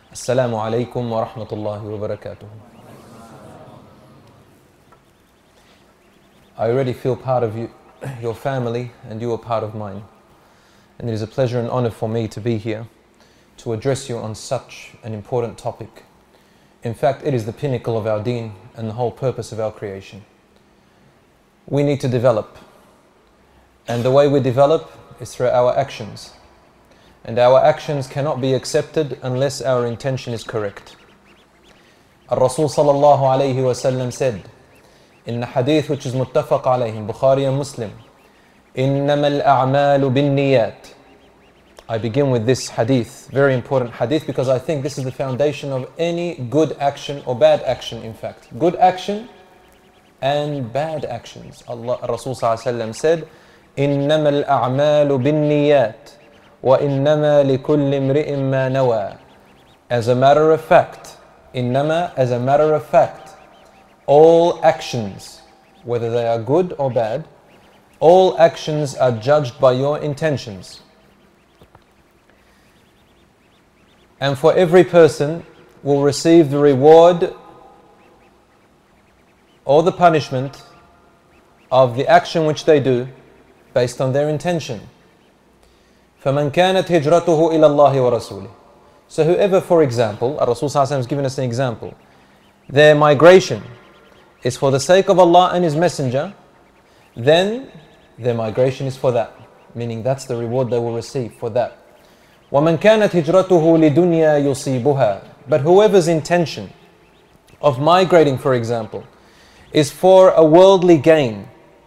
Assalamu alaikum wa rahmatullahi wa barakatuh. I already feel part of you, your family, and you are part of mine. And it is a pleasure and honor for me to be here to address you on such an important topic. In fact, it is the pinnacle of our deen and the whole purpose of our creation. We need to develop. And the way we develop is through our actions. And our actions cannot be accepted unless our intention is correct. Al-Rasul sallallahu alayhi wa sallam said in the hadith which is muttafaq alayhi, Bukhari and Muslim, إِنَّمَا الْأَعْمَالُ بِالنِّيَّاتِ. I begin with this hadith, very important hadith, because I think this is the foundation of any good action or bad action, in fact. Good action and bad actions. Rasul sallallahu alayhi wa sallam said, إِنَّمَا الْأَعْمَالُ بِالنِّيَّاتِ وَإِنَّمَا لِكُلِّ امْرِئٍ مَّا نَوَى. As a matter of fact, إِنَّمَا, as a matter of fact, all actions, whether they are good or bad, all actions are judged by your intentions. And for every person will receive the reward or the punishment of the action which they do based on their intention. فَمَنْ كَانَتْ هِجْرَتُهُ إِلَى اللَّهِ وَرَسُولِهِ. So whoever, for example, Rasul sallallahu alaihi wasallam has given us an example, their migration is for the sake of Allah and His Messenger, then their migration is for that, meaning that's the reward they will receive for that. وَمَنْ كَانَتْ هِجْرَتُهُ لِدُنْيَا يُصِيبُهَا. But whoever's intention of migrating, for example, is for a worldly gain,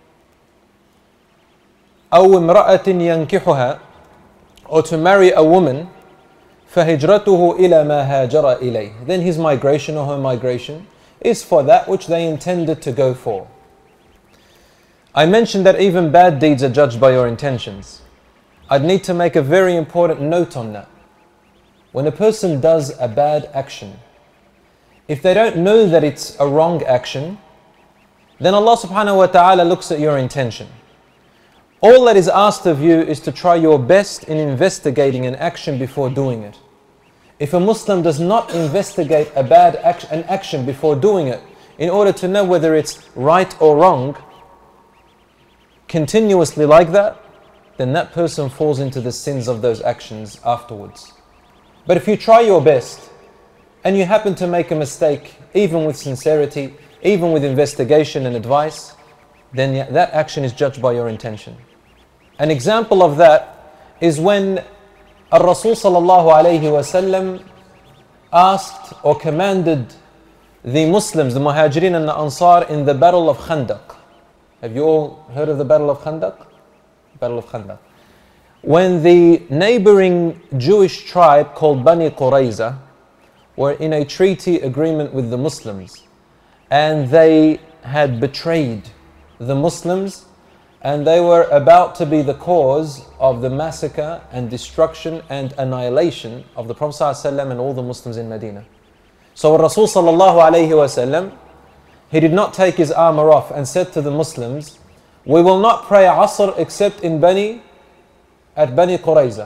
أَوْ امْرَأَةٍ يَنْكِحُهَا, or to marry a woman, فَهِجْرَتُهُ إِلَى مَا هَاجَرَ إِلَيْهِ. Then his migration or her migration is for that which they intended to go for. I mentioned that even bad deeds are judged by your intentions. I'd need to make a very important note on that. When a person does a bad action, if they don't know that it's a wrong action, then Allah subhanahu wa ta'ala looks at your intention. All that is asked of you is to try your best in investigating an action before doing it. If a Muslim does not investigate a bad action before doing it, in order to know whether it's right or wrong, continuously like that, then that person falls into the sins of those actions afterwards. But if you try your best, and you happen to make a mistake, even with sincerity, even with investigation and advice, then that action is judged by your intention. An example of that is when Rasul sallallahu alayhi wa sallam asked or commanded the Muslims, the Muhajirin and the Ansar, in the Battle of Khandaq. Have you all heard of the Battle of Khandaq? Battle of Khandaq. When the neighboring Jewish tribe called Bani Qurayza were in a treaty agreement with the Muslims, and they had betrayed the Muslims, and they were about to be the cause of the massacre and destruction and annihilation of the Prophet ﷺ and all the Muslims in Medina. So Rasul sallallahu alayhi wa sallam, he did not take his armor off and said to the Muslims, we will not pray Asr except at Bani Qurayza.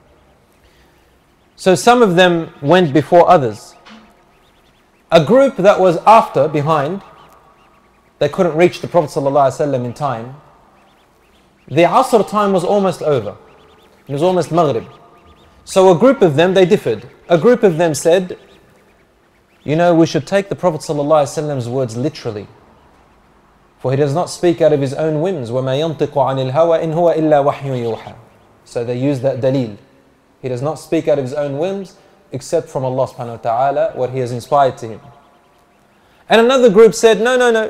So some of them went before others. A group that was behind, they couldn't reach the Prophet ﷺ in time. The Asr time was almost over. It was almost Maghrib. So a group of them, they differed. A group of them said, we should take the Prophet ﷺ's words literally. For he does not speak out of his own whims. وَمَا يَنْطِقُ عَنِ الْهَوَى إِنْ هُوَ إِلَّا وَحْيٌ يُوحَى. So they used that dalil. He does not speak out of his own whims, except from Allah subhanahu wa ta'ala, what he has inspired to him. And another group said, no.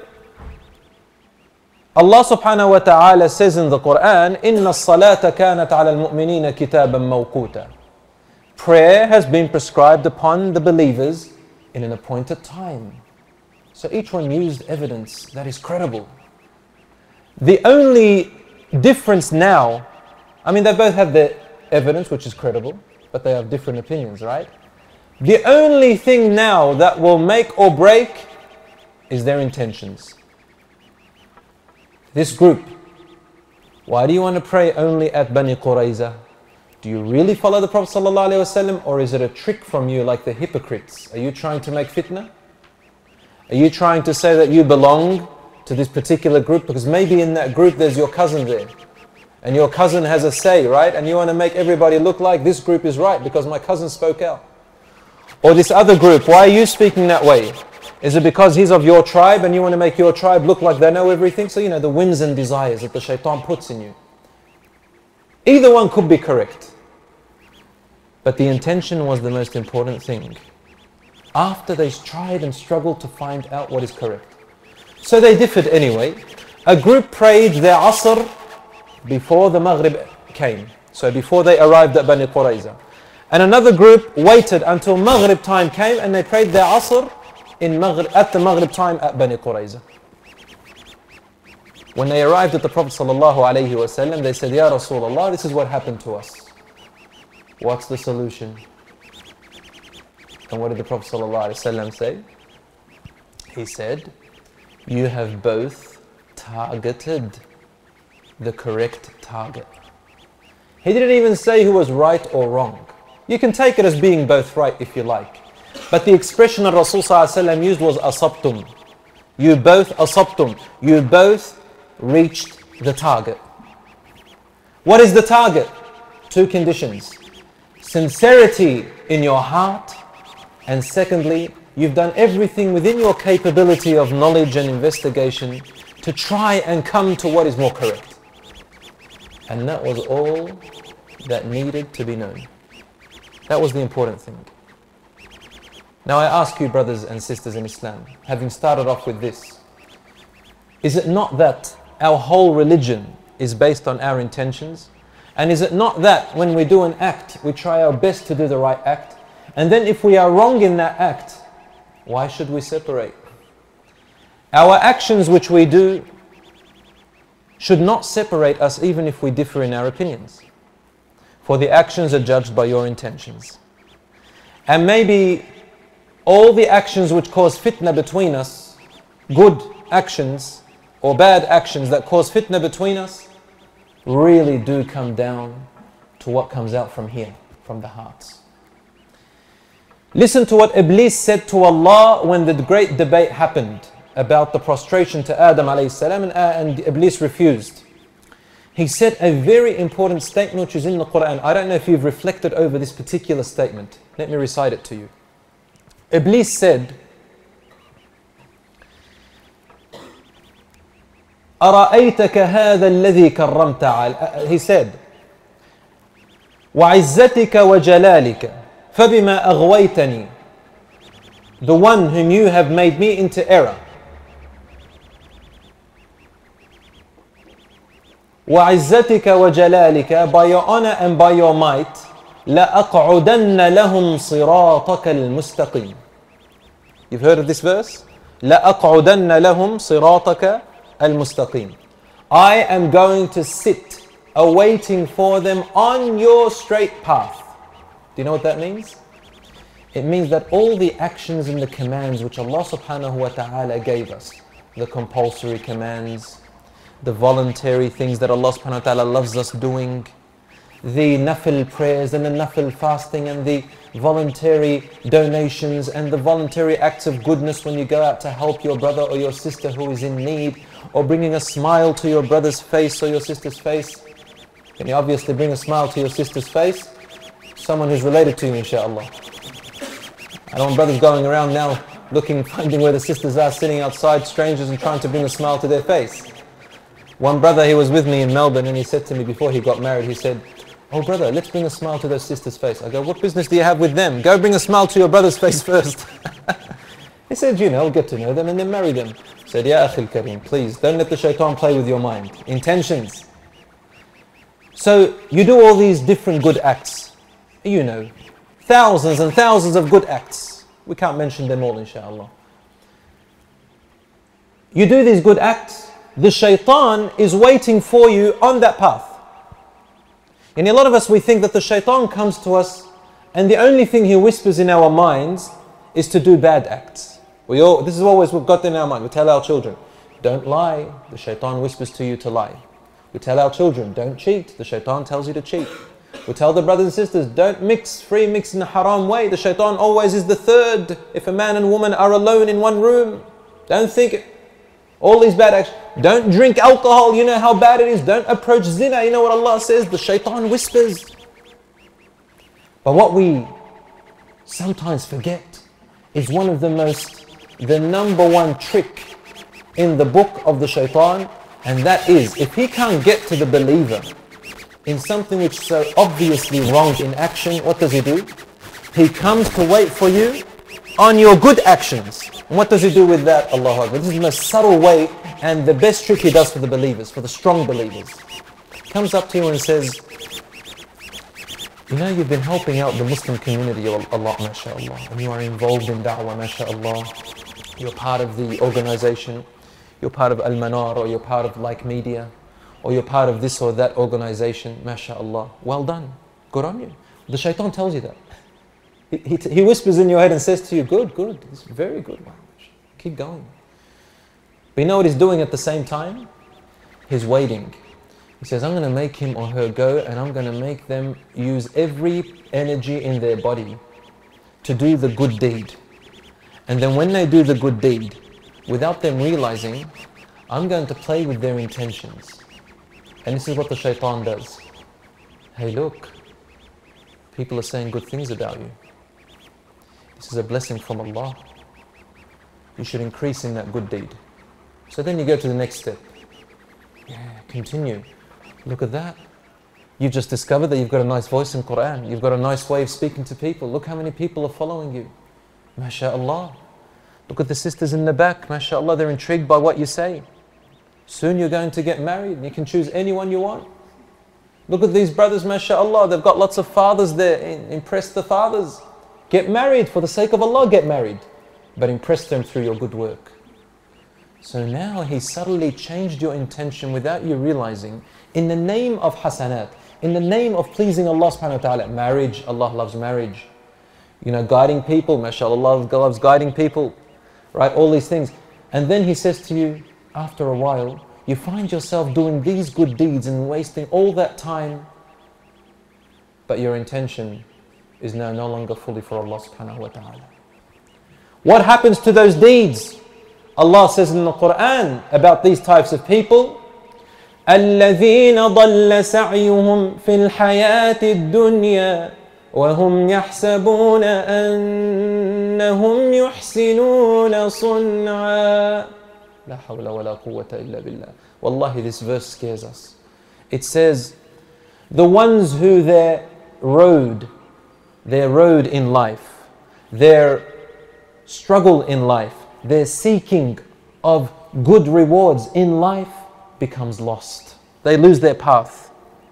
Allah subhanahu wa ta'ala says in the Quran, إِنَّ الصَّلَاةَ كَانَتْ عَلَى الْمُؤْمِنِينَ كِتَابًا مَوْقُوتًا. Prayer has been prescribed upon the believers in an appointed time. So each one used evidence that is credible. The only difference now, they both have their evidence which is credible, but they have different opinions, right? The only thing now that will make or break is their intentions. This group, why do you want to pray only at Bani Qurayza? Do you really follow the Prophet ﷺ, or is it a trick from you like the hypocrites? Are you trying to make fitna? Are you trying to say that you belong to this particular group? Because maybe in that group there's your cousin there. And your cousin has a say, right? And you want to make everybody look like this group is right because my cousin spoke out. Or this other group, why are you speaking that way? Is it because he's of your tribe and you want to make your tribe look like they know everything? So the whims and desires that the shaitan puts in you. Either one could be correct. But the intention was the most important thing. After they tried and struggled to find out what is correct. So they differed anyway. A group prayed their Asr before the Maghrib came. So before they arrived at Bani Qurayza. And another group waited until Maghrib time came and they prayed their Asr at the Maghrib time at Bani Qurayza. When they arrived at the Prophet ﷺ, they said, Ya Rasulullah, this is what happened to us. What's the solution? And what did the Prophet ﷺ say? He said, you have both targeted the correct target. He didn't even say who was right or wrong. You can take it as being both right if you like. But the expression that Rasul ﷺ used was asabtum. You both asabtum. You both reached the target. What is the target? Two conditions. Sincerity in your heart, and secondly, you've done everything within your capability of knowledge and investigation to try and come to what is more correct. And that was all that needed to be known. That was the important thing. Now I ask you, brothers and sisters in Islam, having started off with this, is it not that our whole religion is based on our intentions? And is it not that when we do an act, we try our best to do the right act? And then if we are wrong in that act, why should we separate? Our actions which we do should not separate us even if we differ in our opinions. For the actions are judged by your intentions. And maybe all the actions which cause fitna between us, good actions or bad actions that cause fitna between us, really do come down to what comes out from here, from the hearts. Listen to what Iblis said to Allah when the great debate happened about the prostration to Adam alayhi salam, and Iblis refused. He said a very important statement which is in the Quran. I don't know if you've reflected over this particular statement. Let me recite it to you. Iblis said, أرأيتك هذا الذي كرمت على. He said, وعزتك وجلالك فبما أغويتني. The one whom you have made me into error. وعزتك وجلالك, by your honor and by your might, لأقعدن لهم صراطك المستقيم. You've heard of this verse? لأقعدن لهم صراطك المستقيم. I am going to sit awaiting for them on your straight path. Do you know what that means? It means that all the actions and the commands which Allah subhanahu wa ta'ala gave us, the compulsory commands, the voluntary things that Allah subhanahu wa ta'ala loves us doing, the nafil prayers and the nafil fasting and the voluntary donations and the voluntary acts of goodness when you go out to help your brother or your sister who is in need, or bringing a smile to your brother's face or your sister's face. Can you obviously bring a smile to your sister's face? Someone who's related to you, inshallah. I don't want brothers going around now finding where the sisters are, sitting outside, strangers, and trying to bring a smile to their face. One brother, he was with me in Melbourne, and he said to me before he got married, he said, oh brother, let's bring a smile to those sisters' face. I go, what business do you have with them? Go bring a smile to your brother's face first. He said, get to know them and then marry them. I said, Ya Akhil Kareem, please, don't let the shaitan play with your mind. Intentions. So, you do all these different good acts. Thousands and thousands of good acts. We can't mention them all, inshallah. You do these good acts, the shaitan is waiting for you on that path. And a lot of us, we think that the shaitan comes to us and the only thing he whispers in our minds is to do bad acts. This is always we've got in our mind. We tell our children, don't lie. The shaitan whispers to you to lie. We tell our children, don't cheat. The shaitan tells you to cheat. We tell the brothers and sisters, don't mix, free mix in a haram way. The shaitan always is the third. If a man and woman are alone in one room, don't think all these bad actions. Don't drink alcohol, you know how bad it is. Don't approach zina, you know what Allah says. The shaitan whispers. But what we sometimes forget is one of the number one trick in the book of the shaitan, and that is, if he can't get to the believer in something which is so obviously wrong in action, what does he do? He comes to wait for you on your good actions. And what does he do with that? Allahu Akbar. This is the most subtle way and the best trick he does for the believers, for the strong believers. He comes up to you and says, you know, you've been helping out the Muslim community a lot, mashallah, and you are involved in da'wah, mashallah. You're part of the organization, you're part of Al-Manar, or you're part of Like Media, or you're part of this or that organization, mashallah. Well done, good on you. The shaitan tells you that. He whispers in your head and says to you, good, it's very good, keep going. But you know what he's doing at the same time? He's waiting. He says, I'm going to make him or her go, and I'm going to make them use every energy in their body to do the good deed. And then when they do the good deed, without them realizing, I'm going to play with their intentions. And this is what the shaitan does. Hey, look, people are saying good things about you. This is a blessing from Allah. You should increase in that good deed. So then you go to the next step. Yeah, continue. Look at that. You've just discovered that you've got a nice voice in Quran. You've got a nice way of speaking to people. Look how many people are following you. MashaAllah. Look at the sisters in the back. MashaAllah, they're intrigued by what you say. Soon you're going to get married. You can choose anyone you want. Look at these brothers, MashaAllah. They've got lots of fathers there. Impress the fathers. Get married. For the sake of Allah, get married. But impress them through your good work. So now he subtly changed your intention without you realizing, in the name of hasanat, in the name of pleasing Allah subhanahu wa ta'ala. Marriage, Allah loves marriage. You know, guiding people, mashallah, Allah loves guiding people. Right, all these things. And then he says to you, after a while, you find yourself doing these good deeds and wasting all that time, but your intention is now no longer fully for Allah subhanahu wa ta'ala. What happens to those deeds? Allah says in the Quran about these types of people, الَّذِينَ ضَلَّ سَعْيُهُمْ فِي الْحَيَاةِ الدُّنْيَا وَهُمْ يَحْسَبُونَ أَنَّهُمْ يُحْسِنُونَ صُنْعًا. لَا حَوْلَ وَلَا قُوَّةَ إِلَّا بِاللَّهِ. Wallahi, this verse scares us. It says, the ones who their road in life, their struggle in life, their seeking of good rewards in life becomes lost. They lose their path.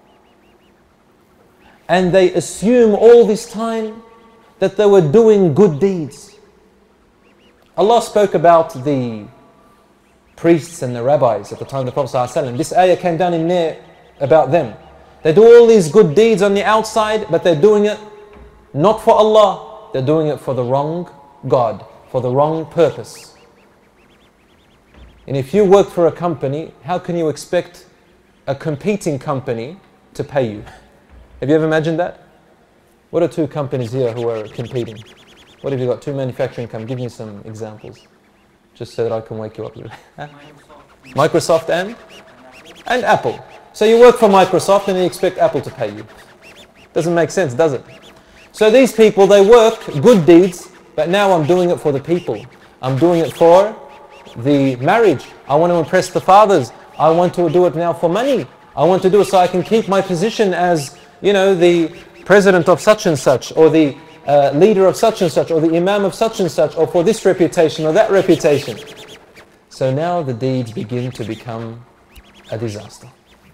And they assume all this time that they were doing good deeds. Allah spoke about the priests and the rabbis at the time of the Prophet ﷺ. This ayah came down in there about them. They do all these good deeds on the outside, but they're doing it not for Allah. They're doing it for the wrong God, for the wrong purpose. And if you work for a company, how can you expect a competing company to pay you? Have you ever imagined that? What are two companies here who are competing? What have you got? Two manufacturing companies. Give me some examples, just so that I can wake you up a little. Microsoft and Apple. So you work for Microsoft and you expect Apple to pay you. Doesn't make sense, does it? So these people, they work good deeds, but now I'm doing it for the people. I'm doing it for the marriage. I want to impress the fathers. I want to do it now for money. I want to do it so I can keep my position as, you know, the president of such and such, or the leader of such and such, or the imam of such and such, or for this reputation or that reputation. So now the deeds begin to become a disaster.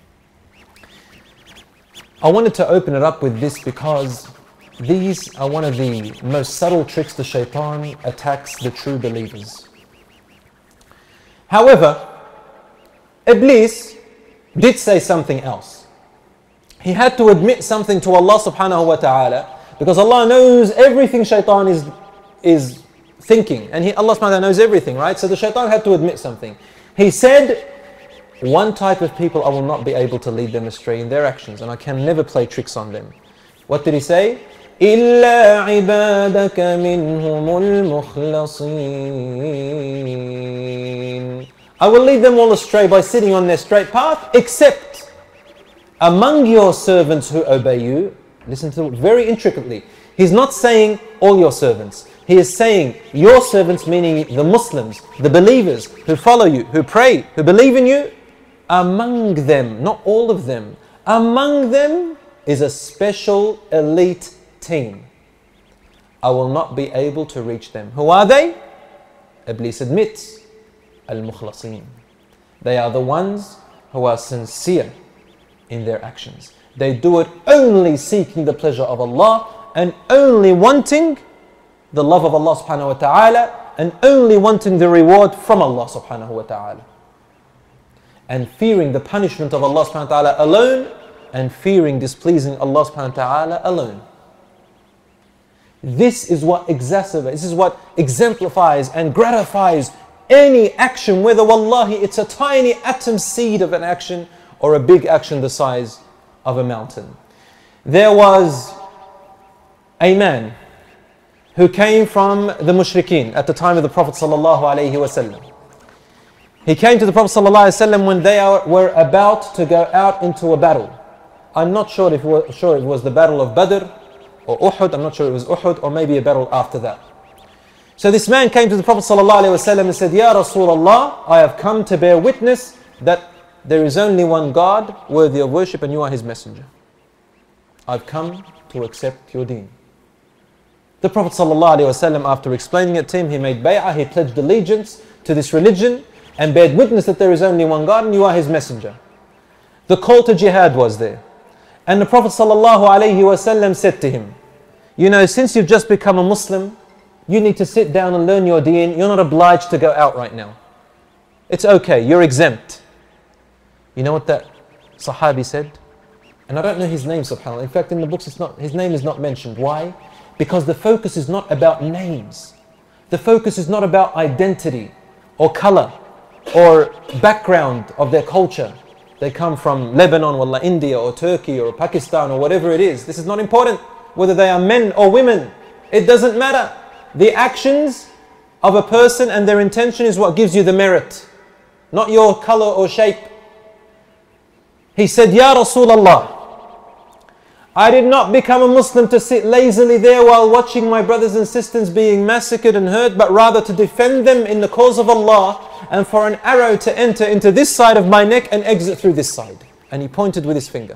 I wanted to open it up with this because these are one of the most subtle tricks the shaitan attacks the true believers. However, Iblis did say something else. He had to admit something to Allah subhanahu wa ta'ala, because Allah knows everything shaitan is thinking, and Allah subhanahu wa ta'ala knows everything, right? So the shaitan had to admit something. He said, one type of people I will not be able to lead them astray in their actions, and I can never play tricks on them. What did he say? إِلَّا عِبَادَكَ مِنْهُمُ الْمُخْلَصِينَ. I will lead them all astray by sitting on their straight path, except among your servants who obey you. Listen to it very intricately. He's not saying all your servants. He is saying your servants, meaning the Muslims, the believers who follow you, who pray, who believe in you. Among them, not all of them, among them is a special elite team. I will not be able to reach them. Who are they? Iblis admits, al-mukhlasin. They are the ones who are sincere in their actions. They do it only seeking the pleasure of Allah and only wanting the love of Allah subhanahu wa ta'ala and only wanting the reward from Allah subhanahu wa ta'ala. And fearing the punishment of Allah subhanahu wa ta'ala alone and fearing displeasing Allah subhanahu wa ta'ala alone. This is what exacerbates, this is what exemplifies and gratifies any action, whether wallahi it's a tiny atom seed of an action or a big action the size of a mountain. There was a man who came from the mushrikeen at the time of the Prophet sallallahu alaihi wasallam. He came to the Prophet sallallahu alaihi wasallam when they were about to go out into a battle. I'm not sure if it was the battle of Badr or Uhud. I'm not sure it was Uhud or maybe a battle after that. So this man came to the Prophet sallallahu alaihi wasallam and said, Ya Rasulullah, I have come to bear witness that there is only one God worthy of worship and you are his messenger. I've come to accept your deen. The Prophet ﷺ, after explaining it to him, he made bay'ah, he pledged allegiance to this religion and bared witness that there is only one God and you are his messenger. The call to jihad was there. And the Prophet ﷺ said to him, you know, since you've just become a Muslim, you need to sit down and learn your deen. You're not obliged to go out right now. It's okay, you're exempt. You know what that Sahabi said? And I don't know his name, subhanAllah. In fact, in the books, his name is not mentioned. Why? Because the focus is not about names. The focus is not about identity or color or background of their culture. They come from Lebanon, wallah, India or Turkey or Pakistan or whatever it is. This is not important. Whether they are men or women, it doesn't matter. The actions of a person and their intention is what gives you the merit, not your color or shape. He said, Ya Rasulullah, I did not become a Muslim to sit lazily there while watching my brothers and sisters being massacred and hurt, but rather to defend them in the cause of Allah and for an arrow to enter into this side of my neck and exit through this side. And he pointed with his finger.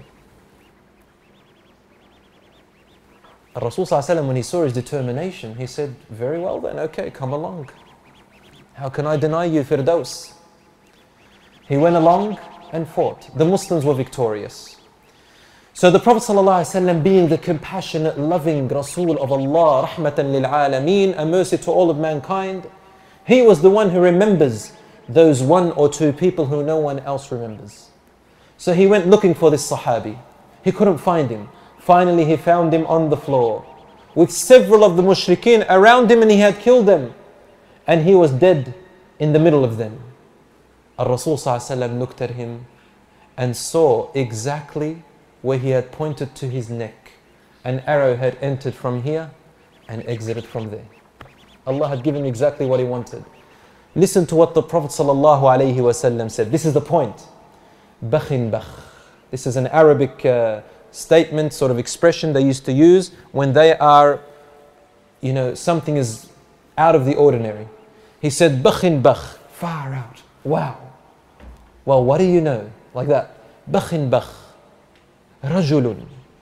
Rasul ﷺ, when he saw his determination, he said, very well then, okay, come along. How can I deny you Firdaus? He went along and fought. The Muslims were victorious. So the Prophet ﷺ, being the compassionate, loving Rasul of Allah, rahmatan lil alameen, a mercy to all of mankind, he was the one who remembers those one or two people who no one else remembers. So he went looking for this Sahabi. He couldn't find him. Finally he found him on the floor with several of the mushrikeen around him and he had killed them. And he was dead in the middle of them. Rasul ﷺ looked at him and saw exactly where he had pointed to his neck. An arrow had entered from here and exited from there. Allah had given him exactly what he wanted. Listen to what the Prophet ﷺ said. This is the point. Bakhin bakh. This is an Arabic statement, sort of expression they used to use when they are, you know, something is out of the ordinary. He said, Bakhin bakh, far out. Wow. Well, what do you know? Like that. Bakhin bakh. رجل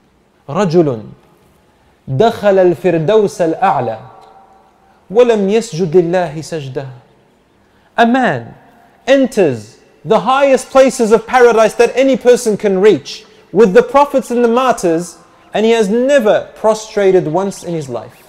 دخل الفردوس الأعلى ولم يسجد لله سجدة. A man enters the highest places of paradise that any person can reach with the prophets and the martyrs, and he has never prostrated once in his life.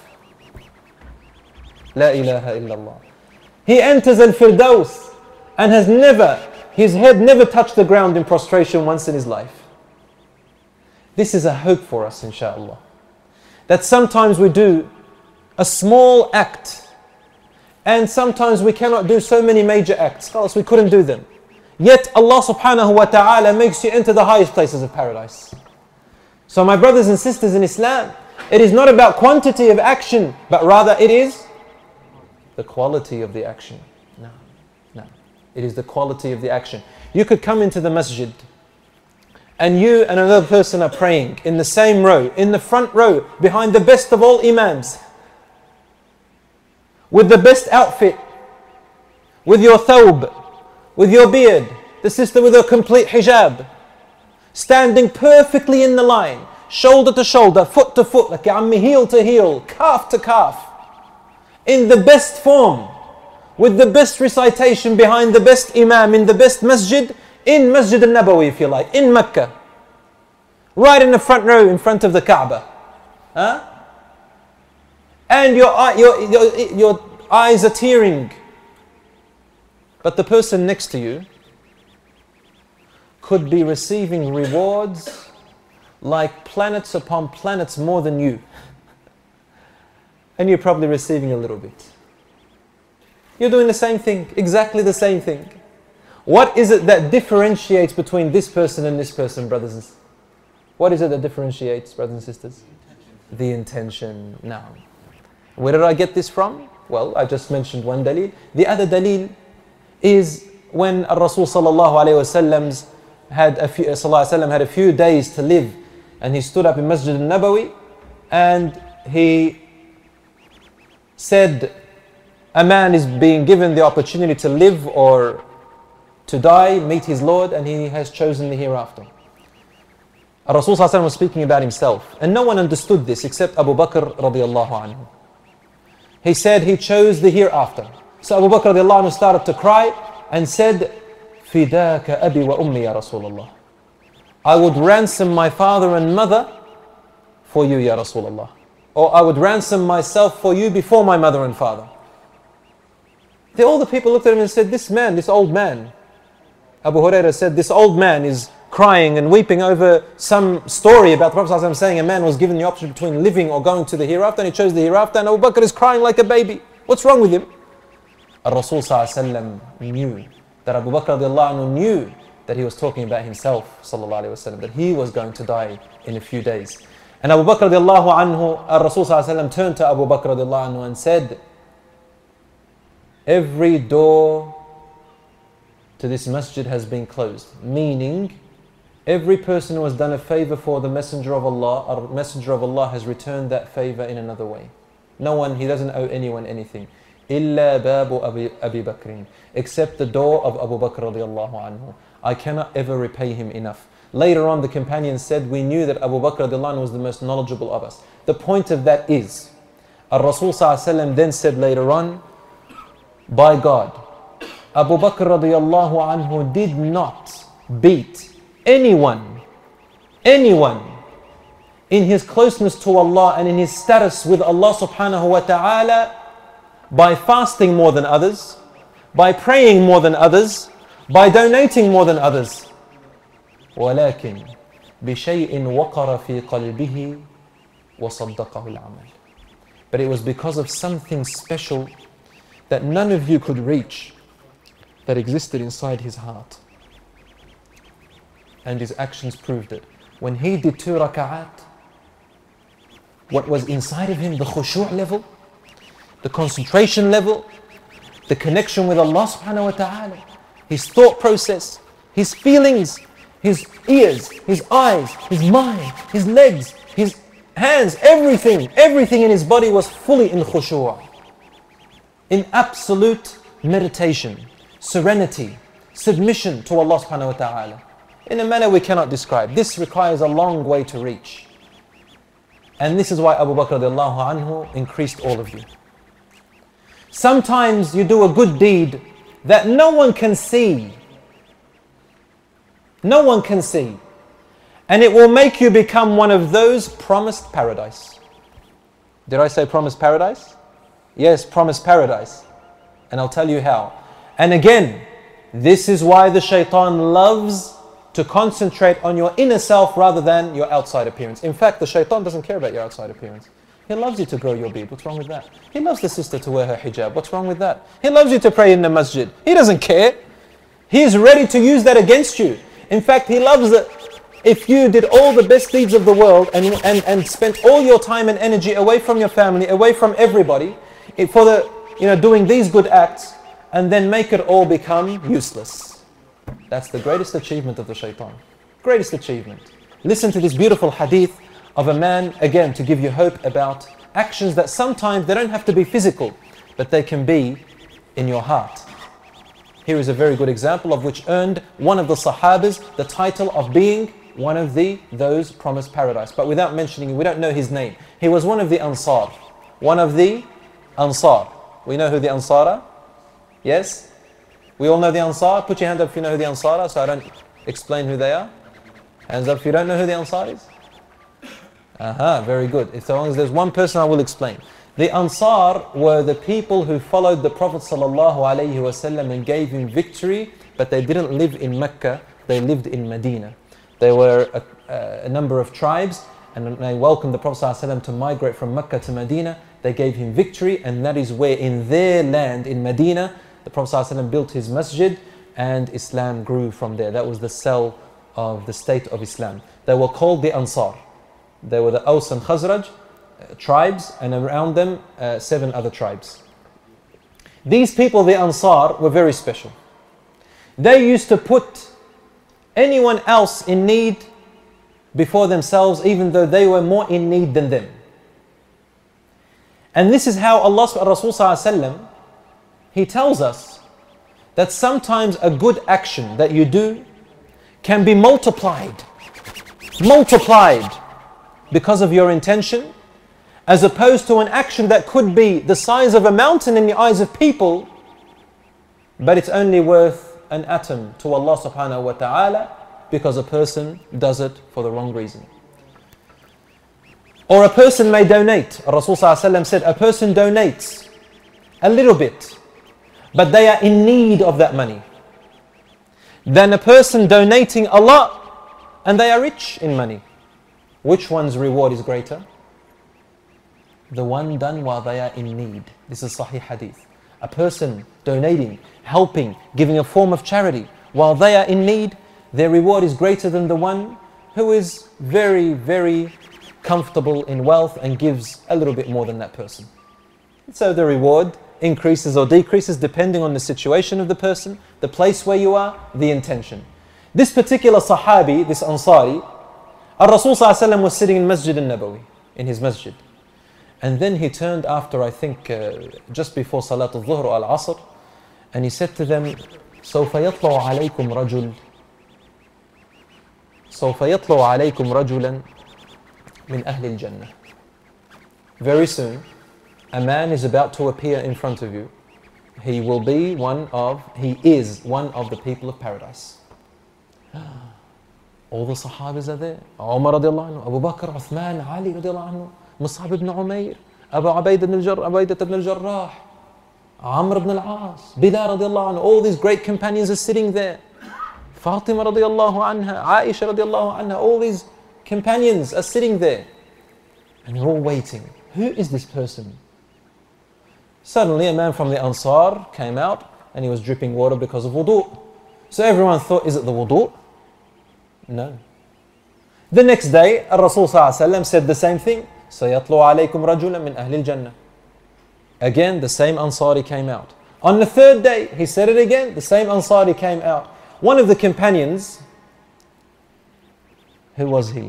La ilaha illallah. He enters al-Firdaus and has never, his head never touched the ground in prostration once in his life. This is a hope for us, inshallah. That sometimes we do a small act and sometimes we cannot do so many major acts. Scholars, we couldn't do them. Yet Allah subhanahu wa ta'ala makes you enter the highest places of paradise. So my brothers and sisters in Islam, it is not about quantity of action, but rather it is the quality of the action. No. It is the quality of the action. You could come into the masjid and you and another person are praying in the same row, in the front row, behind the best of all imams, with the best outfit, with your thawb, with your beard, the sister with her complete hijab, standing perfectly in the line, shoulder to shoulder, foot to foot, like heel to heel, calf to calf, in the best form, with the best recitation behind the best imam in the best masjid, in Masjid al-Nabawi if you like, in Mecca, right in the front row in front of the Kaaba. And your eyes are tearing. But the person next to you could be receiving rewards like planets upon planets more than you. And you're probably receiving a little bit. You're doing the same thing, exactly the same thing. What is it that differentiates between this person and this person, brothers and sisters? What is it that differentiates, brothers and sisters? The intention. Now, where did I get this from? Well, I just mentioned one dalil. The other dalil is when Rasul sallallahu alayhi wasallam had a few days to live, and he stood up in Masjid al-Nabawi and he said, a man is being given the opportunity to live or to die, meet his Lord, and he has chosen the hereafter. Rasul sallallahu alayhi wasallam was speaking about himself, and no one understood this except Abu Bakr radiallahu anhu. He said he chose the hereafter. So Abu Bakr radiallahu anhu started to cry and said, Fidaka abi wa ummi ya Rasulullah. I would ransom my father and mother for you, ya Rasulullah. Or I would ransom myself for you before my mother and father. All the people looked at him and said, this man, this old man. Abu Hurairah said, this old man is crying and weeping over some story about the Prophet ﷺ saying a man was given the option between living or going to the hereafter, and he chose the hereafter, and Abu Bakr is crying like a baby. What's wrong with him? Rasul ﷺ knew that Abu Bakr radiallahu anhu knew that he was talking about himself, sallallahu alayhi wasallam, that he was going to die in a few days. And Abu Bakr radiallahu anhu, Rasul ﷺ turned to Abu Bakr radiallahu anhu and said, every door to this masjid has been closed, meaning every person who has done a favor for the Messenger of Allah, or Messenger of Allah has returned that favor in another way. No one, he doesn't owe anyone anything. إِلَّا بَابُ أَبِي بَكْرٍ, except the door of Abu Bakr radiallahu anhu. I cannot ever repay him enough. Later on the companions said, we knew that Abu Bakr radiallahu anhu was the most knowledgeable of us. The point of that is, Rasul sallallahu then said later on, by God, Abu Bakr radiallahu anhu did not beat anyone in his closeness to Allah and in his status with Allah subhanahu wa ta'ala by fasting more than others, by praying more than others, by donating more than others. ولكن بشيء وقر في قلبه وصدقه العمل. But it was because of something special that none of you could reach, that existed inside his heart. And his actions proved it. When he did 2 raka'at, what was inside of him, the khushu' level, the concentration level, the connection with Allah subhanahu wa ta'ala, his thought process, his feelings, his ears, his eyes, his mind, his legs, his hands, everything in his body was fully in khushu', in absolute meditation, serenity, submission to Allah subhanahu wa ta'ala, in a manner we cannot describe. This requires a long way to reach. And this is why Abu Bakr radiallahu anhu increased all of you. Sometimes you do a good deed that no one can see. No one can see. And it will make you become one of those promised paradise. Did I say promised paradise? Yes, promised paradise. And I'll tell you how. And again, this is why the shaitan loves to concentrate on your inner self rather than your outside appearance. In fact, the shaitan doesn't care about your outside appearance. He loves you to grow your beard. What's wrong with that? He loves the sister to wear her hijab. What's wrong with that? He loves you to pray in the masjid. He doesn't care. He's ready to use that against you. In fact, he loves it. If you did all the best deeds of the world and spent all your time and energy away from your family, away from everybody, doing these good acts, and then make it all become useless. That's the greatest achievement of the shaitan. Greatest achievement. Listen to this beautiful hadith of a man, again, to give you hope about actions that sometimes they don't have to be physical, but they can be in your heart. Here is a very good example of which earned one of the Sahabas the title of being one of those promised paradise. But without mentioning, we don't know his name. He was one of the Ansar. One of the Ansar. We know who the Ansar are? Yes? We all know the Ansar? Put your hand up if you know who the Ansar are, so I don't explain who they are. Hands up if you don't know who the Ansar is. Very good. As long as there's one person, I will explain. The Ansar were the people who followed the Prophet ﷺ and gave him victory, but they didn't live in Mecca, they lived in Medina. They were a number of tribes, and they welcomed the Prophet ﷺ to migrate from Mecca to Medina. They gave him victory, and that is where in their land, in Medina, the Prophet ﷺ built his masjid, and Islam grew from there. That was the cell of the state of Islam. They were called the Ansar. They were the Aus and Khazraj tribes, and around them 7 other tribes. These people, the Ansar, were very special. They used to put anyone else in need before themselves, even though they were more in need than them. And this is how Allah, Rasul ﷺ, He tells us that sometimes a good action that you do can be multiplied because of your intention, as opposed to an action that could be the size of a mountain in the eyes of people, but it's only worth an atom to Allah subhanahu wa ta'ala because a person does it for the wrong reason. Or a person may donate. Rasul said a person donates a little bit, but they are in need of that money, than a person donating a lot and they are rich in money. Which one's reward is greater? The one done while they are in need. This is Sahih Hadith. A person donating, helping, giving a form of charity while they are in need, their reward is greater than the one who is very, very comfortable in wealth and gives a little bit more than that person. So the reward increases or decreases depending on the situation of the person, the place where you are, the intention. This particular Sahabi, this Ansari, Rasul ﷺ was sitting in Masjid al-Nabawi, in his masjid. And then he turned after, I think, just before Salat al-Dhuhr or al-Asr, and he said to them, سوف يطلع عليكم رجل سوف يطلع عليكم رجلا من أهل الجنة. Very soon, a man is about to appear in front of you. He is one of the people of paradise. All the Sahabas are there. Umar radiallahu anhu, Abu Bakr, Uthman, Ali radiallahu anhu, Mus'ab ibn Umair, Abu Ubaidah ibn al-Jarrah, Amr ibn al-As, Bilal radiallahu anhu. All these great companions are sitting there. Fatima radiallahu anha, Aisha radiallahu anha, all these companions are sitting there. And you're all waiting. Who is this person? Suddenly a man from the Ansar came out and he was dripping water because of wudu. So everyone thought, is it the wudu? No. The next day, Rasul ﷺ said the same thing. سَيَطْلُوا عَلَيْكُمْ رَجُلًا مِنْ أَهْلِ الْجَنَّةِ. Again, the same Ansari came out. On the third day, he said it again, the same Ansari came out. One of the companions, who was he?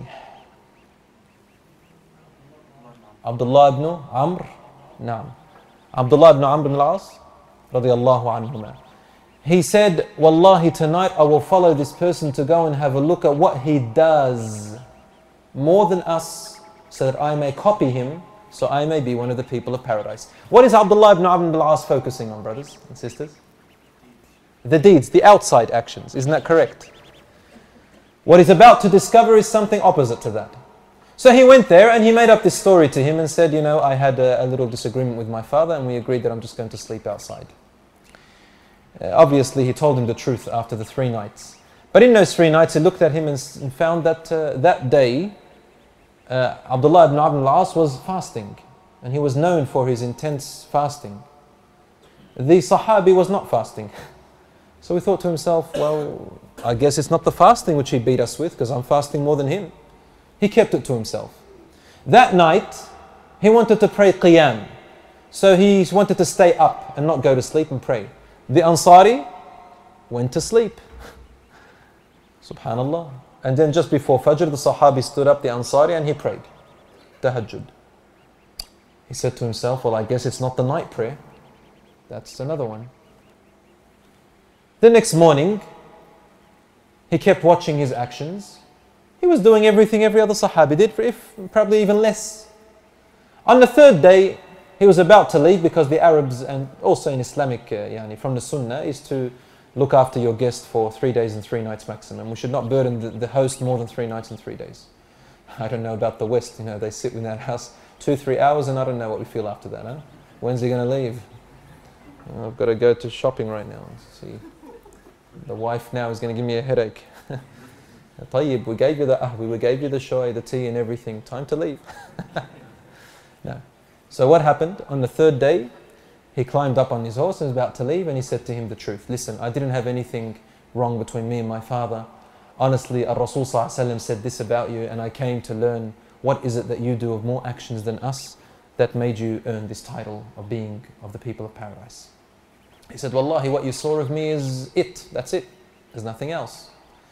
Abdullah ibn Amr? No. Abdullah ibn Amr ibn al-As? Radiallahu anhuma. He said, Wallahi, tonight I will follow this person to go and have a look at what he does more than us, so that I may copy him, so I may be one of the people of paradise. What is Abdullah ibn Amr ibn al-As focusing on, brothers and sisters? The deeds, the outside actions. Isn't that correct? What he's about to discover is something opposite to that. So he went there and he made up this story to him and said, you know, I had a little disagreement with my father and we agreed that I'm just going to sleep outside. Obviously, he told him the truth after the 3 nights. But in those 3 nights, he looked at him and found that that day, Abdullah ibn Amr al-As was fasting. And he was known for his intense fasting. The Sahabi was not fasting. So he thought to himself, well, I guess it's not the fasting which he beat us with, because I'm fasting more than him. He kept it to himself. That night, he wanted to pray qiyam. So he wanted to stay up and not go to sleep and pray. The Ansari went to sleep. Subhanallah. And then just before Fajr, the Sahabi stood up, the Ansari, and he prayed. Tahajjud. He said to himself, well, I guess it's not the night prayer. That's another one. The next morning, he kept watching his actions. He was doing everything every other Sahabi did, if probably even less. On the third day, he was about to leave, because the Arabs, and also in Islamic, from the Sunnah, is to look after your guest for 3 days and 3 nights maximum. We should not burden the host more than 3 nights and 3 days. I don't know about the West, they sit in that house 2-3 hours, and I don't know what we feel after that. Huh? When's he going to leave? I've got to go to shopping right now. See, the wife now is going to give me a headache. Tayyib, we gave you we gave you the shoy, the tea and everything. Time to leave. No. So what happened? On the third day, he climbed up on his horse and was about to leave, and he said to him the truth. Listen, I didn't have anything wrong between me and my father. Honestly, Rasul said this about you, and I came to learn what is it that you do of more actions than us that made you earn this title of being of the people of paradise. He said, Wallahi, what you saw of me is it. That's it. There's nothing else.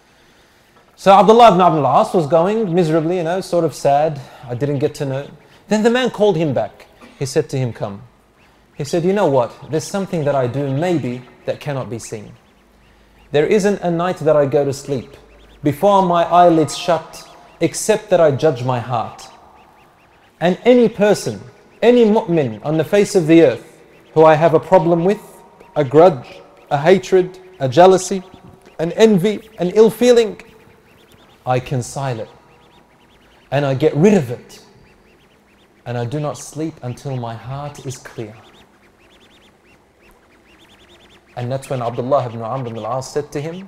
So Abdullah ibn Abdul As was going miserably, sort of sad. I didn't get to know. Then the man called him back. He said to him, come. He said, you know what? There's something that I do maybe that cannot be seen. There isn't a night that I go to sleep before my eyelids shut, except that I judge my heart. And any person, any mu'min on the face of the earth who I have a problem with, a grudge, a hatred, a jealousy, an envy, an ill feeling, I conceal it and I get rid of it, and I do not sleep until my heart is clear. And that's when Abdullah ibn Amr ibn al-As said to him,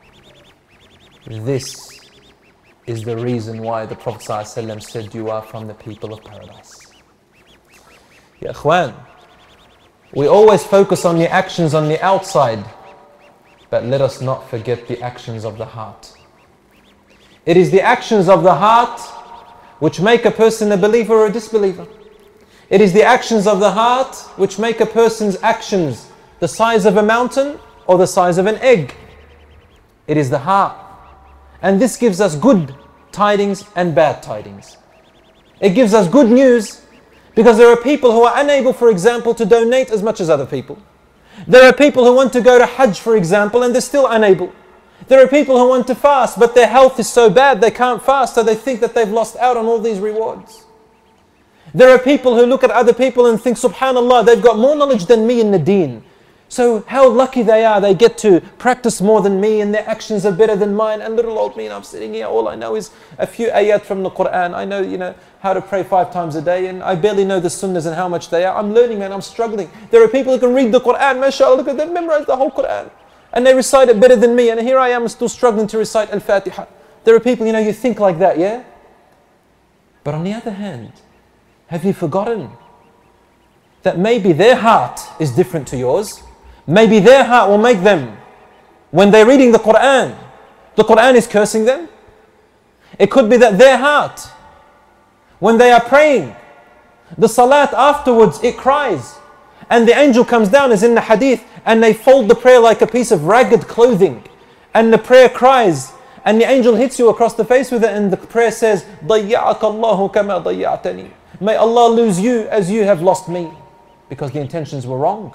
this is the reason why the Prophet ﷺ said you are from the people of paradise. Ya Ikhwan, we always focus on the actions on the outside, but let us not forget the actions of the heart. It is the actions of the heart which make a person a believer or a disbeliever. It is the actions of the heart which make a person's actions the size of a mountain or the size of an egg. It is the heart. And this gives us good tidings and bad tidings. It gives us good news because there are people who are unable, for example, to donate as much as other people. There are people who want to go to Hajj, for example, and they're still unable. There are people who want to fast, but their health is so bad they can't fast, so they think that they've lost out on all these rewards. There are people who look at other people and think, subhanallah, they've got more knowledge than me in the deen. So how lucky they are, they get to practice more than me and their actions are better than mine. And little old me, and I'm sitting here, all I know is a few ayat from the Quran. I know, how to pray 5 times a day, and I barely know the sunnahs and how much they are. I'm learning, man, I'm struggling. There are people who can read the Quran, mashallah, look at them, memorize the whole Quran. And they recite it better than me, and here I am still struggling to recite Al-Fatiha. There are people, you think like that, yeah? But on the other hand, have you forgotten that maybe their heart is different to yours? Maybe their heart will make them, when they're reading the Quran is cursing them. It could be that their heart, when they are praying, the salat afterwards, it cries. And the angel comes down, as in the hadith, and they fold the prayer like a piece of ragged clothing. And the prayer cries, and the angel hits you across the face with it, and the prayer says, ضَيَّعَكَ اللَّهُ كَمَا ضَيَّعْتَنِي. May Allah lose you as you have lost me. Because the intentions were wrong.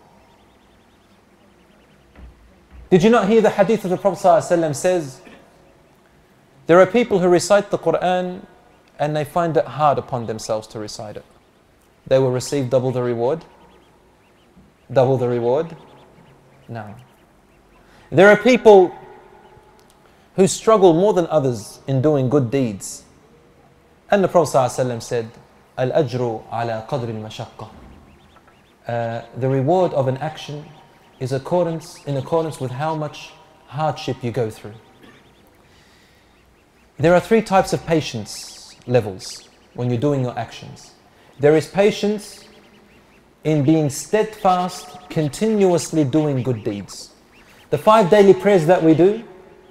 Did you not hear the hadith of the Prophet ﷺ says, there are people who recite the Quran and they find it hard upon themselves to recite it. They will receive double the reward. Double the reward? No. There are people who struggle more than others in doing good deeds. And the Prophet ﷺ said, Al-ajru ala qadri al-mashaqqa. The reward of an action is in accordance with how much hardship you go through. There are 3 types of patience levels when you're doing your actions. There is patience in being steadfast, continuously doing good deeds. The 5 daily prayers that we do,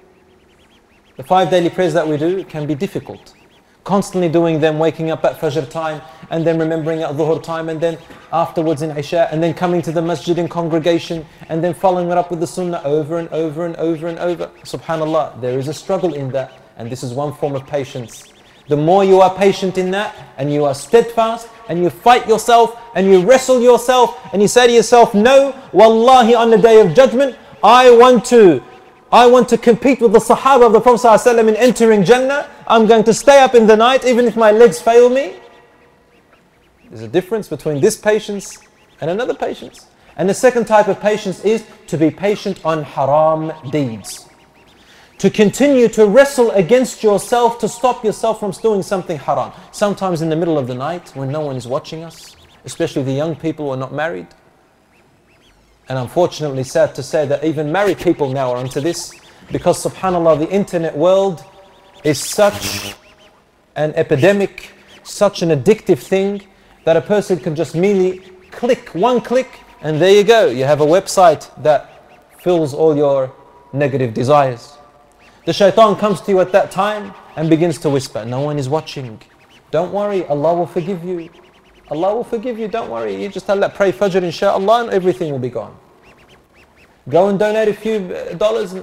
can be difficult. Constantly doing them, waking up at Fajr time, and then remembering at Dhuhr time, and then afterwards in Isha, and then coming to the masjid in congregation, and then following it up with the sunnah over and over and over and over. Subhanallah, there is a struggle in that, and this is one form of patience. The more you are patient in that, and you are steadfast, and you fight yourself, and you wrestle yourself, and you say to yourself, no, wallahi, on the day of judgment, I want to compete with the Sahaba of the Prophet ﷺ in entering Jannah. I'm going to stay up in the night even if my legs fail me. There's a difference between this patience and another patience. And the second type of patience is to be patient on haram deeds. To continue to wrestle against yourself to stop yourself from doing something haram. Sometimes in the middle of the night when no one is watching us, especially the young people who are not married. And unfortunately, sad to say that even married people now are onto this, because subhanAllah, the internet world is such an epidemic, such an addictive thing, that a person can just merely click, one click, and there you go. You have a website that fills all your negative desires. The shaitan comes to you at that time and begins to whisper, no one is watching. Don't worry, Allah will forgive you. Allah will forgive you, don't worry. You just pray Fajr inshaAllah and everything will be gone. Go and donate a few dollars,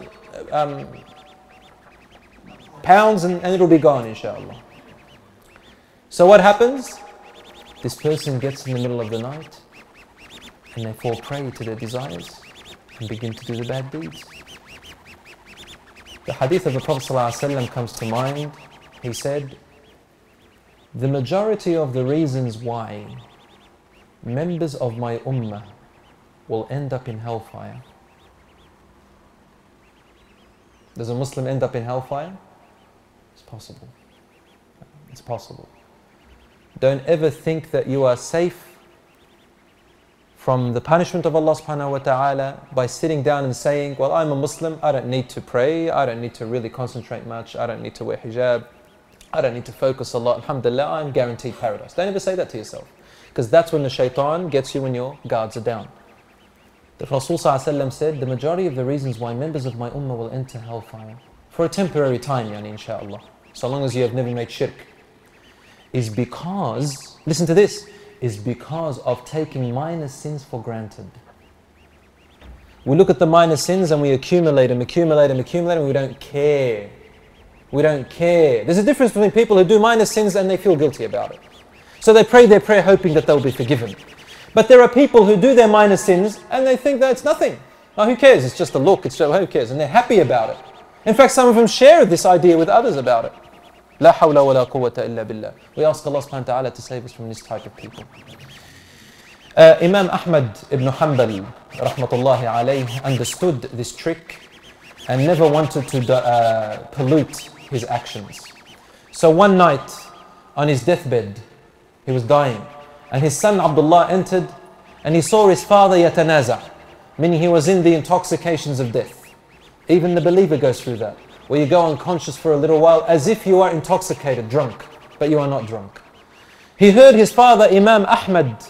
pounds, and it'll be gone inshaAllah. So what happens? This person gets in the middle of the night and they fall prey to their desires and begin to do the bad deeds. The hadith of the Prophet ﷺ comes to mind. He said, the majority of the reasons why members of my ummah will end up in hellfire. Does a Muslim end up in hellfire? It's possible. It's possible. Don't ever think that you are safe from the punishment of Allah subhanahu wa ta'ala by sitting down and saying, well, I'm a Muslim, I don't need to pray, I don't need to really concentrate much, I don't need to wear hijab, I don't need to focus a lot, alhamdulillah, I'm guaranteed paradise. Don't ever say that to yourself, because that's when the shaitan gets you when your guards are down. The Rasul ﷺ said, the majority of the reasons why members of my ummah will enter hellfire, for a temporary time, inshaAllah, so long as you have never made shirk, is because, listen to this, is because of taking minor sins for granted. We look at the minor sins and we accumulate them, and we don't care. We don't care. There's a difference between people who do minor sins and they feel guilty about it. So they pray their prayer hoping that they'll be forgiven. But there are people who do their minor sins and they think that it's nothing. Oh, who cares? It's just a look. It's just, who cares? And they're happy about it. In fact, some of them share this idea with others about it. La hawla wa la quwwata illa billah. We ask Allah subhanahu wa ta'ala to save us from this type of people. Imam Ahmad ibn Hanbal, rahmatullahi alayhi, understood this trick and never wanted to pollute his actions. So one night, on his deathbed, he was dying, and his son Abdullah entered, and he saw his father yatanaza, meaning he was in the intoxications of death. Even the believer goes through that, where you go unconscious for a little while as if you are intoxicated, drunk, but you are not drunk. He heard his father, Imam Ahmad,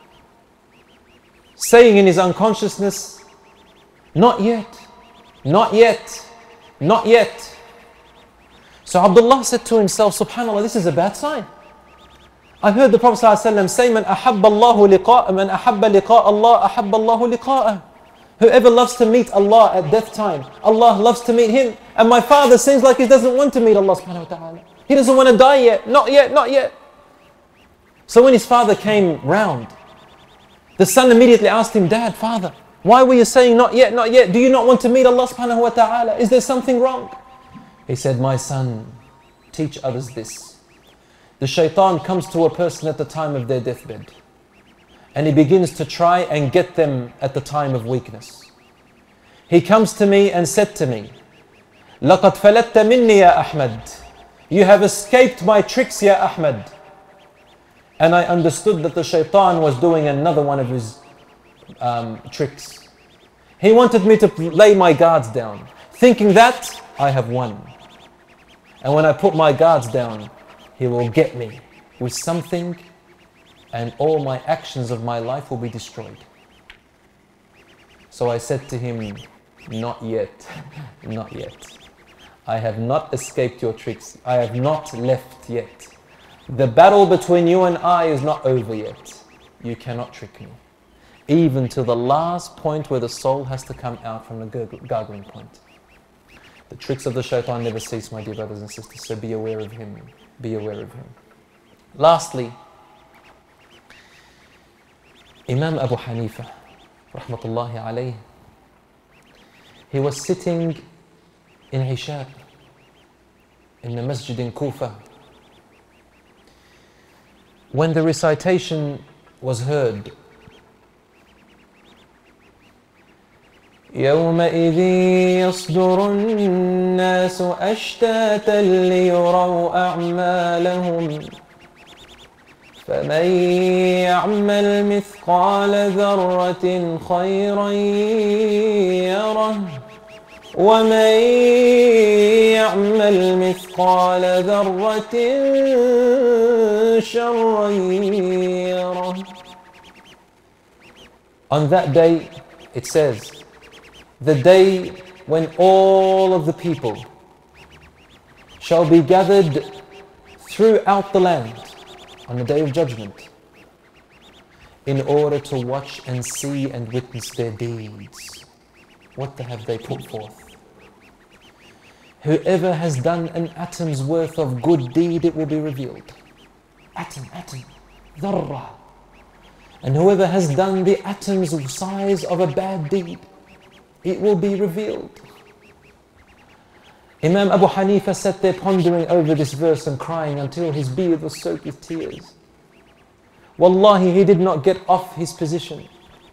saying in his unconsciousness, not yet, not yet, not yet. So Abdullah said to himself, subhanAllah, this is a bad sign. I heard the Prophet ﷺ say, man ahabba liqa Allah, ahabba Allahu liqa'ah. Whoever loves to meet Allah at death time, Allah loves to meet him. And my father seems like he doesn't want to meet Allah subhanahu wa ta'ala. He doesn't want to die yet, not yet, not yet. So when his father came round, the son immediately asked him, Dad, father, why were you saying not yet, not yet? Do you not want to meet Allah subhanahu wa ta'ala? Is there something wrong? He said, my son, teach others this. The shaitan comes to a person at the time of their deathbed, and he begins to try and get them at the time of weakness. He comes to me and said to me, لَقَدْ فَلَتَّ مِنِّي يَا أَحْمَدْ. You have escaped my tricks, Ya Ahmad. And I understood that the shaitan was doing another one of his tricks. He wanted me to lay my guards down, thinking that I have won. And when I put my guards down, he will get me with something, and all my actions of my life will be destroyed. So I said to him, Not yet. Not yet. I have not escaped your tricks. I have not left yet. The battle between you and I is not over yet. You cannot trick me. Even to the last point where the soul has to come out from the gargling point. The tricks of the shaitan never cease, my dear brothers and sisters, so be aware of him. Be aware of him. Lastly, Imam Abu Hanifa, rahmatullahi alayhi, he was sitting in Isha, in the masjid in Kufa, when the recitation was heard. يومئذ يصدر الناس أشتاتا ليروا أعمالهم فمن يعمل مثقال ذرة خيرا يره ومن يعمل مثقال ذرة شرا يره. On that day, it says, the day when all of the people shall be gathered throughout the land on the day of judgment in order to watch and see and witness their deeds. What have they put forth? Whoever has done an atom's worth of good deed, it will be revealed. Atom, dharra. And whoever has done the atom's size of a bad deed, it will be revealed. Imam Abu Hanifa sat there pondering over this verse and crying until his beard was soaked with tears. Wallahi, he did not get off his position.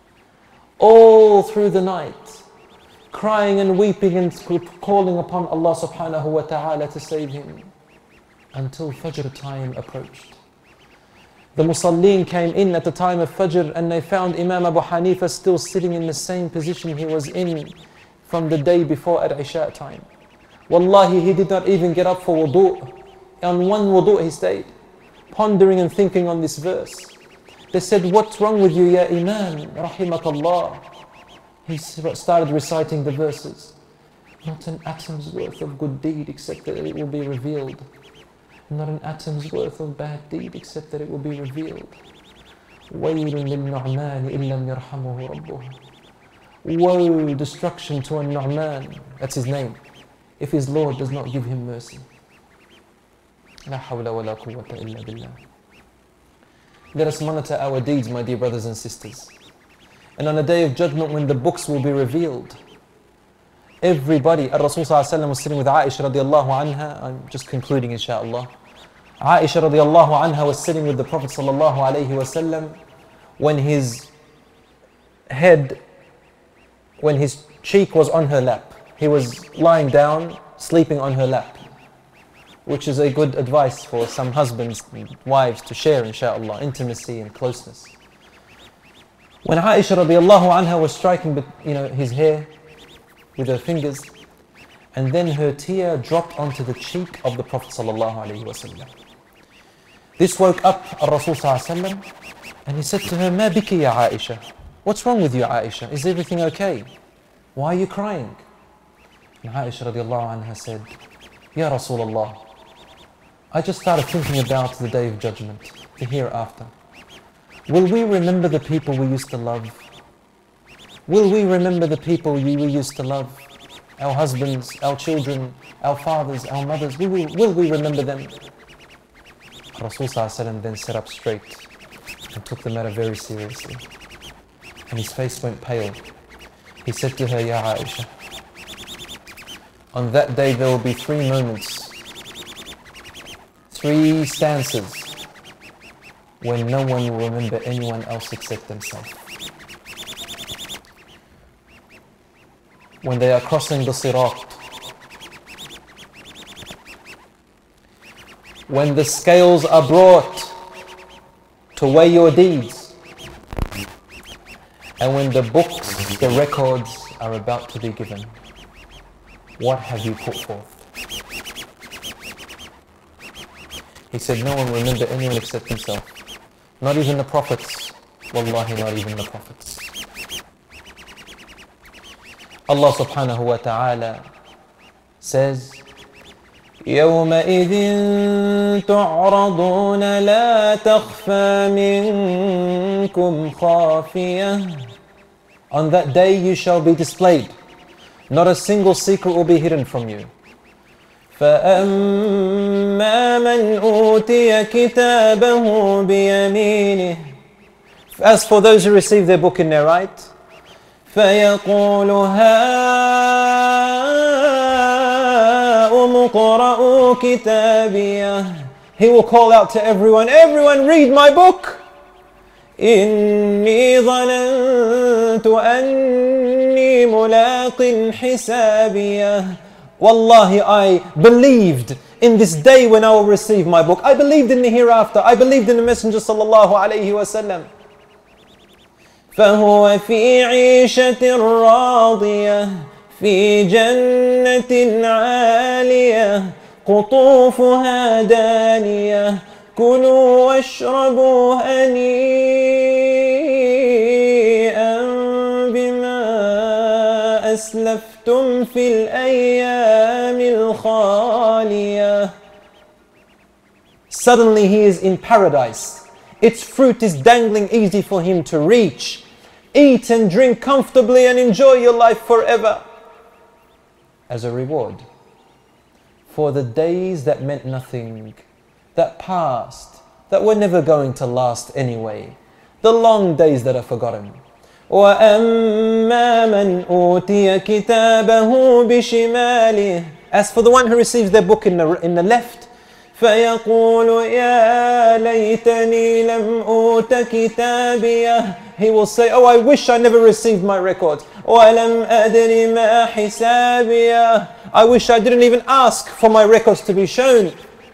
All through the night, crying and weeping and calling upon Allah subhanahu wa ta'ala to save him, until Fajr time approached. The Musallin came in at the time of Fajr and they found Imam Abu Hanifa still sitting in the same position he was in from the day before at Isha time. Wallahi, he did not even get up for wudu. On one wudu he stayed, pondering and thinking on this verse. They said, what's wrong with you, ya Imam, rahimakallah? He started reciting the verses. Not an atom's worth of good deed except that it will be revealed. Not an atom's worth of bad deed except that it will be revealed. وَيْلٌ لِلنُّعْمَانِ إِن لَمْ يَرْحَمُهُ رَبُّهُ. Woe, destruction to a Nu'man, that's his name, if his Lord does not give him mercy. لا حول ولا قوة إلا بالله. Let us monitor our deeds, my dear brothers and sisters. And on the day of judgment, when the books will be revealed, everybody, Rasul was sitting with Aisha radiallahu anha. I'm just concluding, inshaAllah. Aisha radiallahu anha was sitting with the Prophet sallallahu alayhi wasallam when his head, when his cheek was on her lap. He was lying down, sleeping on her lap, which is a good advice for some husbands and wives to share, inshaAllah, intimacy and closeness. When Aisha radiallahu anha was striking his hair with her fingers, and then her tear dropped onto the cheek of the Prophet sallallahu alaihi wasallam. This woke up Rasul sallallahu alaihi wasallam, and he said to her, "Ma biki ya Aisha? What's wrong with you, Aisha? Is everything okay? Why are you crying?" And Aisha radiallahu anha said, "Ya Rasulullah, I just started thinking about the day of judgment, the hereafter. Will we remember the people we used to love? Will we remember the people we used to love? Our husbands, our children, our fathers, our mothers, will we remember them?" Rasul then sat up straight and took the matter very seriously. And his face went pale. He said to her, "Ya Aisha, on that day there will be 3 moments, 3 stances when no one will remember anyone else except themselves. When they are crossing the Sirat, when the scales are brought to weigh your deeds, and when the books, the records are about to be given. What have you put forth?" He said, "No one will remember anyone except himself. Not even the prophets. Wallahi, not even the prophets." Allah subhanahu wa ta'ala says, يومئذ تعرضون لا تخفى منكم خافية. On that day you shall be displayed. Not a single secret will be hidden from you. فَأَمَّا مَنْ أُوتِيَ كِتَابَهُ بِيَمِينِهِ. As for those who receive their book in their right, فَيَقُولُ هَاؤُمُ اقْرَءُوا كِتَابِيَهْ. He will call out to everyone, everyone read my book. إِنِّي ظَنَنْتُ أَنِّي مُلَاقٍ حِسَابِيَهْ. Wallahi, I believed in this day when I will receive my book. I believed in the hereafter. I believed in the Messenger sallallahu alayhi wa sallam. فهو في عيشة راضية في جنة عالية قطوفها دانية كلوا واشربوا هنيئا بما أسلفتم في الأيام الخالية. Suddenly he is in paradise. Its fruit is dangling easy for him to reach. Eat and drink comfortably and enjoy your life forever. As a reward for the days that meant nothing, that passed, that were never going to last anyway. The long days that are forgotten. وَأَمَّا مَنْ أُوتِيَ كِتَابَهُ بِشِمَالِهِ. As for the one who receives their book in the left, فَيَقُولُ يَا لَيْتَنِي لَمْ أُوتَ كِتَابِيَهْ. He will say, oh, I wish I never received my record. وَلَمْ أَدْرِ مَا حِسَابِيَهْ. I wish I didn't even ask for my records to be shown.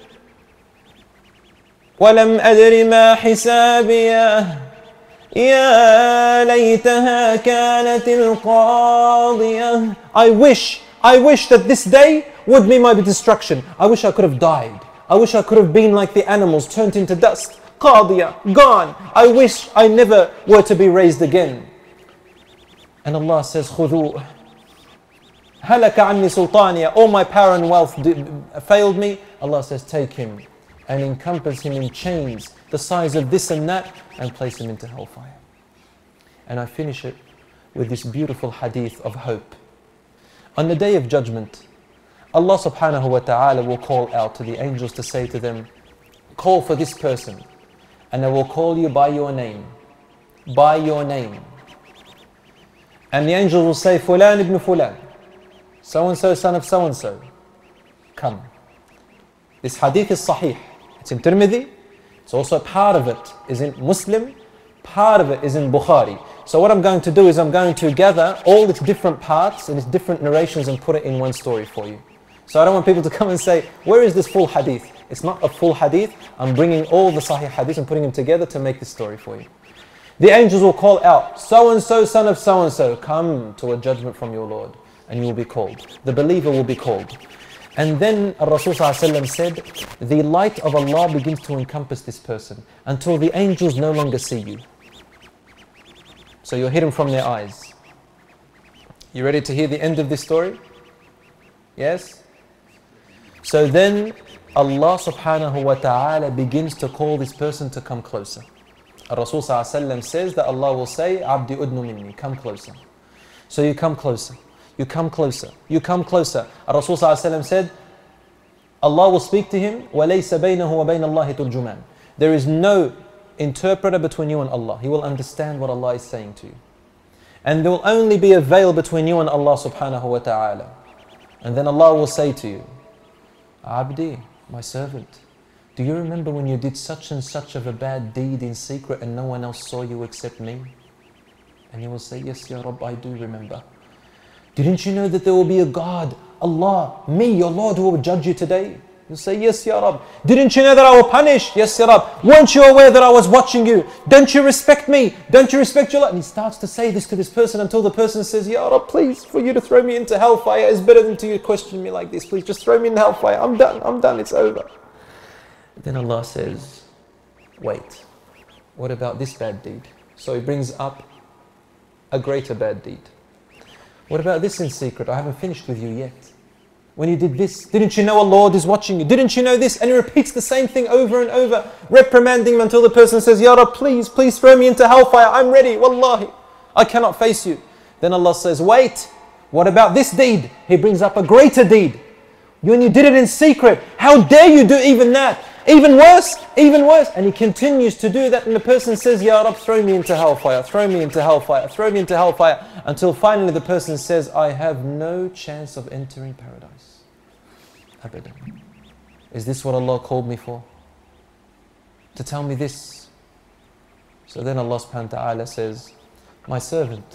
وَلَمْ أَدْرِ مَا حِسَابِيَهْ. يَا لَيْتَهَا كَانَتِ الْقَاضِيَةِ. I wish that this day would be my destruction. I wish I could have died. I wish I could have been like the animals, turned into dust. Qadiyah, gone. I wish I never were to be raised again. And Allah says, خُذُوهُ هَلَكَ عَنِّي سُلْطَانِيَ. All my power and wealth failed me. Allah says, take him and encompass him in chains the size of this and that and place him into hellfire. And I finish it with this beautiful hadith of hope. On the day of judgment, Allah subhanahu wa ta'ala will call out to the angels to say to them, call for this person, and I will call you by your name. By your name. And the angels will say, Fulan ibn Fulan, so-and-so, son of so-and-so, come. This hadith is sahih. It's in Tirmidhi. It's also part of it is in Muslim. Part of it is in Bukhari. So what I'm going to do is I'm going to gather all its different parts and its different narrations and put it in one story for you. So I don't want people to come and say, where is this full hadith? It's not a full hadith. I'm bringing all the sahih hadith and putting them together to make this story for you. The angels will call out, so-and-so, son of so-and-so, come to a judgment from your Lord. And you will be called. The believer will be called. And then Rasul ﷺ said, the light of Allah begins to encompass this person until the angels no longer see you. So you're hidden from their eyes. You ready to hear the end of this story? Yes? So then Allah subhanahu wa ta'ala begins to call this person to come closer. Rasul ﷺ says that Allah will say, Abdi udnu minni, come closer. So you come closer. You come closer. You come closer. Rasul ﷺ said, Allah will speak to him, وَلَيْسَ بَيْنَهُ وَبَيْنَ اللَّهِ تُرْجُمَانٍ. There is no interpreter between you and Allah. He will understand what Allah is saying to you. And there will only be a veil between you and Allah subhanahu wa ta'ala. And then Allah will say to you, Abdi, my servant, do you remember when you did such and such of a bad deed in secret and no one else saw you except me? And you will say, yes, Ya Rabb, I do remember. Didn't you know that there will be a God, Allah, me, your Lord, who will judge you today? You'll say, yes, Ya Rabb. Didn't you know that I will punish? Yes, Ya Rabb. Weren't you aware that I was watching you? Don't you respect me? Don't you respect your Lord? And he starts to say this to this person until the person says, Ya Rabb, please, for you to throw me into hellfire is better than to question me like this. Please, just throw me in hellfire. I'm done, it's over. Then Allah says, wait, what about this bad deed? So he brings up a greater bad deed. What about this in secret? I haven't finished with you yet. When you did this, didn't you know a Lord is watching you? Didn't you know this? And he repeats the same thing over and over, reprimanding him until the person says, Ya Rab, please throw me into hellfire. I'm ready, wallahi. I cannot face you. Then Allah says, wait, what about this deed? He brings up a greater deed. When you did it in secret, how dare you do even that? Even worse, even worse. And he continues to do that, and the person says, Ya Rab, throw me into hellfire, throw me into hellfire, throw me into hellfire, until finally the person says, I have no chance of entering paradise. Abadan. Is this what Allah called me for? To tell me this? So then Allah subhanahu wa ta'ala says, my servant.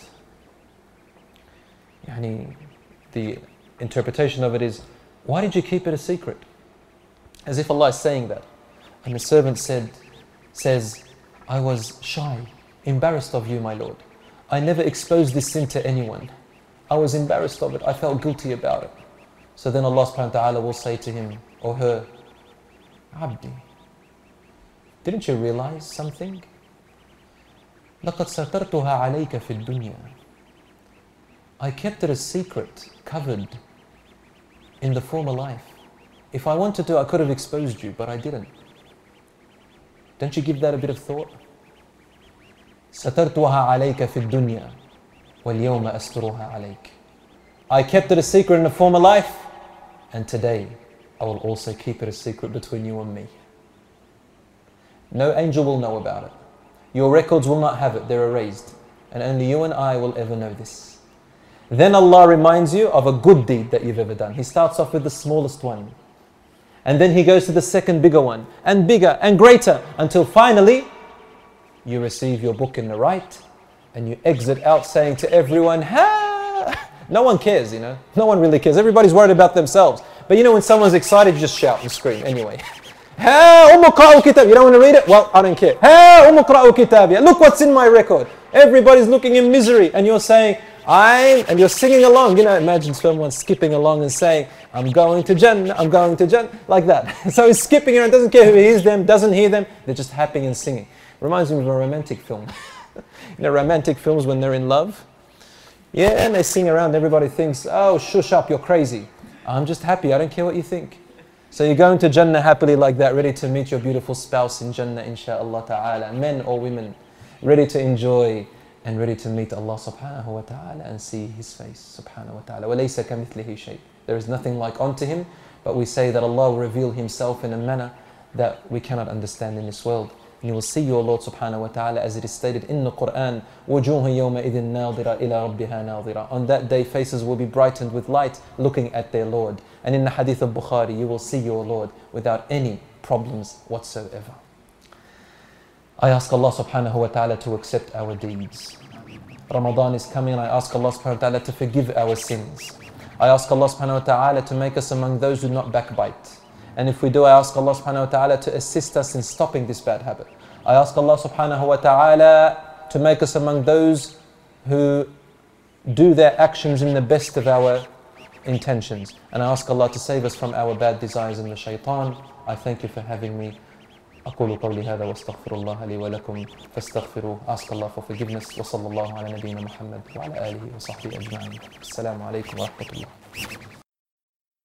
The interpretation of it is, why did you keep it a secret? As if Allah is saying that. And the servant says, I was shy, embarrassed of you, my Lord. I never exposed this sin to anyone. I was embarrassed of it. I felt guilty about it. So then Allah subhanahu wa ta'ala will say to him or her, Abdi, didn't you realize something? لَقَدْ سَتَرْتُهَا عَلَيْكَ فِي الدُّنْيَا. I kept it a secret, covered in the former life. If I wanted to, I could have exposed you, but I didn't. Don't you give that a bit of thought? سَتَرْتُهَا عَلَيْكَ فِي الدُّنْيَا وَالْيَوْمَ أَسْتُرُهَا عَلَيْكَ. I kept it a secret in the former life, and today I will also keep it a secret between you and me. No angel will know about it. Your records will not have it, they're erased. And only you and I will ever know this. Then Allah reminds you of a good deed that you've ever done. He starts off with the smallest one. And then He goes to the second bigger one, and bigger and greater, until finally you receive your book in the right, and you exit out saying to everyone, ha! No one cares, you know. No one really cares. Everybody's worried about themselves. But you know, when someone's excited, you just shout and scream anyway. Ha! Qra'u kitab. You don't want to read it? Well, I don't care. Ha! Qra'u kitabiyya. Look what's in my record. Everybody's looking in misery, and you're saying, and you're singing along. You know, imagine someone skipping along and saying, I'm going to Jannah, I'm going to Jannah, like that. So he's skipping around, doesn't care who hears them, doesn't hear them. They're just happy and singing. Reminds me of a romantic film. You know, romantic films when they're in love. Yeah, and they sing around. Everybody thinks, oh, shush up, you're crazy. I'm just happy. I don't care what you think. So you're going to Jannah happily like that, ready to meet your beautiful spouse in Jannah, insha'Allah ta'ala. Men or women, ready to enjoy and ready to meet Allah subhanahu wa ta'ala and see His face subhanahu wa ta'ala. وَلَيْسَ كَمِثْلِهِ شَيْءٍ. There is nothing like unto Him, but we say that Allah will reveal Himself in a manner that we cannot understand in this world. And you will see your Lord subhanahu wa ta'ala, as it is stated in the Quran, وَجُوهٌ يَوْمَئِذٍ نَاظِرَةٌ إِلَىٰ رَبِّهَا نَاظِرَةٌ. On that day, faces will be brightened with light, looking at their Lord. And in the hadith of Bukhari, you will see your Lord without any problems whatsoever. I ask Allah subhanahu wa ta'ala to accept our deeds. Ramadan is coming, and I ask Allah subhanahu wa ta'ala to forgive our sins. I ask Allah subhanahu wa ta'ala to make us among those who do not backbite. And if we do, I ask Allah subhanahu wa ta'ala to assist us in stopping this bad habit. I ask Allah subhanahu wa ta'ala to make us among those who do their actions in the best of our intentions. And I ask Allah to save us from our bad desires and the shaitan. I thank you for having me. أقول قولي هذا واستغفر الله لي ولكم فاستغفروه. Ask Allah for forgiveness. وصلى الله على نبينا محمد وعلى آله وصحبه أجمعين. السلام عليكم ورحمة الله.